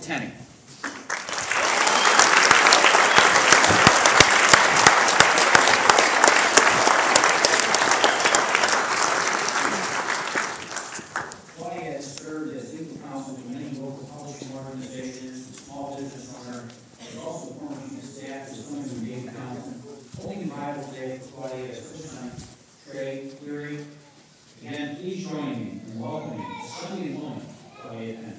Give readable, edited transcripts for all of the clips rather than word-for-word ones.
Tenney. Claudia has served as legal counsel to many local publishing organizations, small business owner, and also former chief of staff to the Women's Engagement Council. Holding Bible Day for Claudia is First Son Trey Cleary. Again, please join me in welcoming the Sunday woman, Claudia Tenney.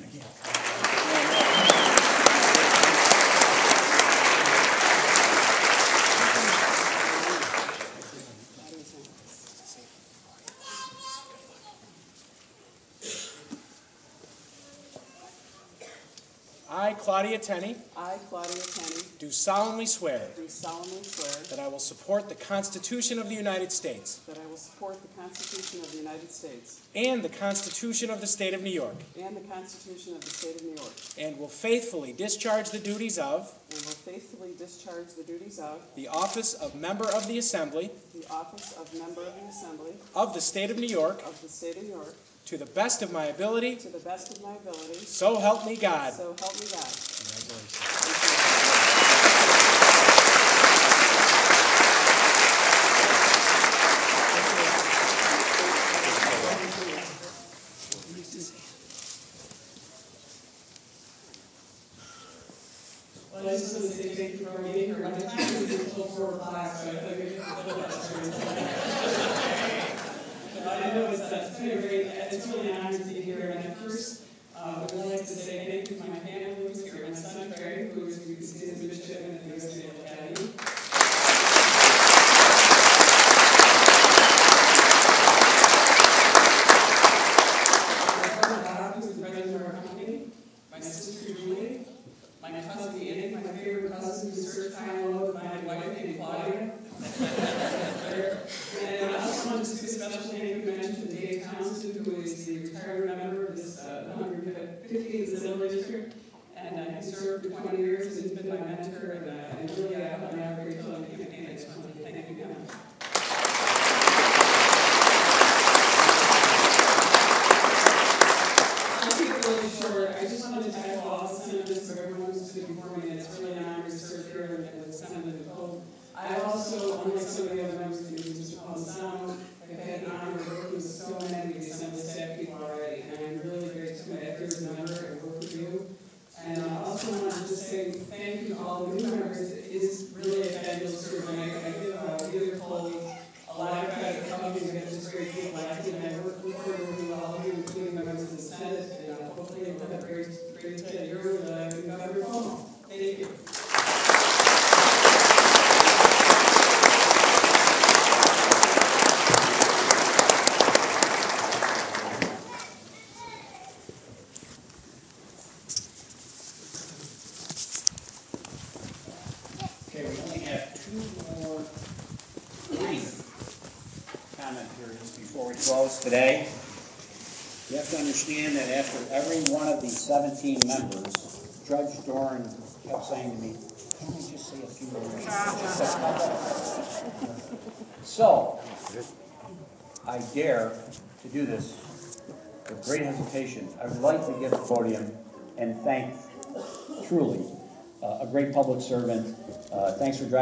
I, Claudia Tenney, do solemnly swear that I will support the Constitution of the United States and the Constitution of the State of New York, and will faithfully discharge the duties of the office of Member of the Assembly of the State of New York to the best of my ability, so help me God. Well, I just want to say thank you for being here. My time is until 4 o'clock, so I thought you'd have a little extra. I know it's been a great, it's really an honor to be here. And at first, I would like to say thank you to my family who's here. My son Trey, who is midshipman at the U.S. Naval Academy. My brother Bob, who's the president of our company. My sister Julie. My cousin Annie, my favorite cousin, who served high and low with my wife named Claudia. And I also want to do a special thank you mention to Dave Townsend, who is the retired member of this 150th Assembly District. And he served for 20 years, and he's been my mentor, and really I helped him out a great deal in the campaign. I just want to thank you again. I'll keep it really short. I just wanted to thank all the senators for everyone who's stood before me. It's really an honor to serve here in the Senate of the Code. I also, unlike some of the other members of the Mr. Polisano, have had the honor of working with so many of the Assembly staff people already, and I'm really grateful to my active member and work with you. And I also want to just say thank you to all the new members. It is really a fabulous group, and I give either Chloe a lot of credit for helping to get this great group elected, and I work forward with all of you, including members of the Senate, and hopefully you'll have a great year with Governor Cuomo. Thank you. Okay, we only have two more brief comment periods before we close today. You have to understand that after every one of these 17 members, Judge Doran kept saying to me, "Can I just say a few words?" So, I dare to do this with great hesitation. I would like to get the podium and thank, truly, a great public servant. Thanks for driving.